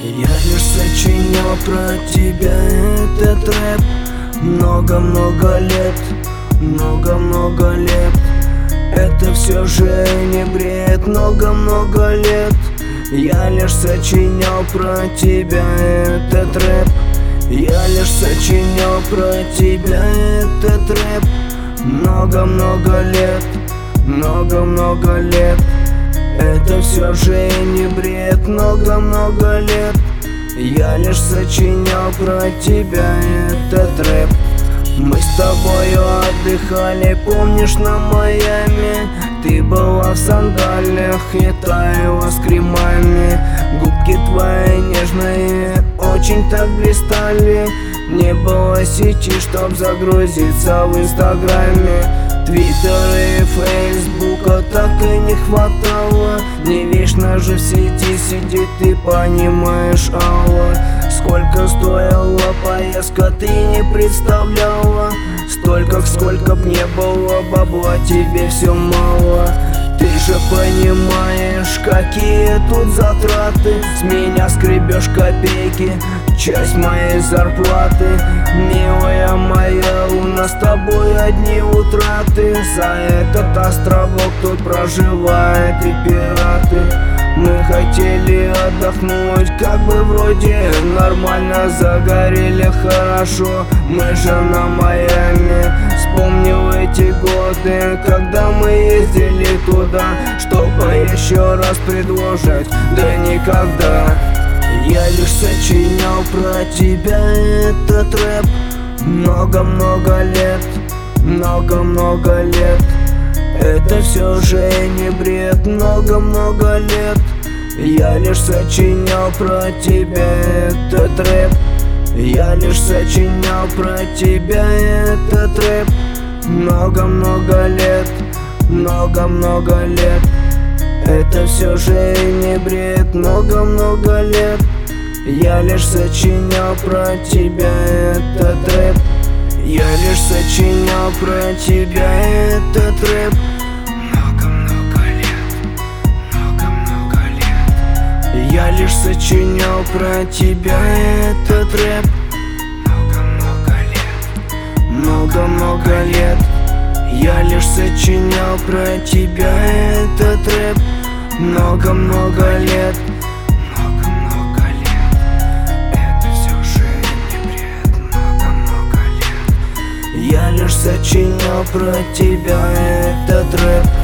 Я лишь сочинял про тебя этот рэп много-много лет, много-много лет. Это все же не бред, много-много лет. Я лишь сочинял про тебя этот рэп. Я лишь сочинял про тебя этот рэп много-много лет, много-много лет. Это все же не бред, много-много лет. Я лишь сочинял про тебя этот рэп. Мы с тобою отдыхали, помнишь, на Майами? Ты была в сандалиях, я таяла с кремами. Губки твои нежные очень так блистали. Не было сети, чтоб загрузиться в инстаграме. Твиттера и фейсбука так и не хватало. Не вечно же в сети сидит, ты понимаешь, Алла. Сколько стоила поездка, ты не представляла. Столько, сколько б не было бабла, тебе все мало. Ты же понимаешь, какие тут затраты. С меня скребешь копейки, часть моей зарплаты. Милая моя, у нас с тобой одни утраты. За этот островок тут проживают и пираты. Мы хотели отдохнуть, как бы вроде нормально, загорели хорошо. Мы же на Майами. Вспомнил эти годы, когда мы ездили туда, чтобы еще раз предложить, да никогда. Я лишь сочинял про тебя этот рэп много-много лет, много-много лет. Это все же не бред, много-много лет. Я лишь сочинял про тебя этот рэп. Я лишь сочинял про тебя этот рэп много-много лет, много-много лет. Это все же не бред, много-много лет. Я лишь сочинял про тебя этот рэп. Я лишь сочинял про тебя этот рэп много-много лет, много-много лет. Я лишь сочинял про тебя этот рэп много-много лет, много-много лет. Я лишь сочинял про тебя этот рэп много-много лет. Я лишь сочинял про тебя этот рэп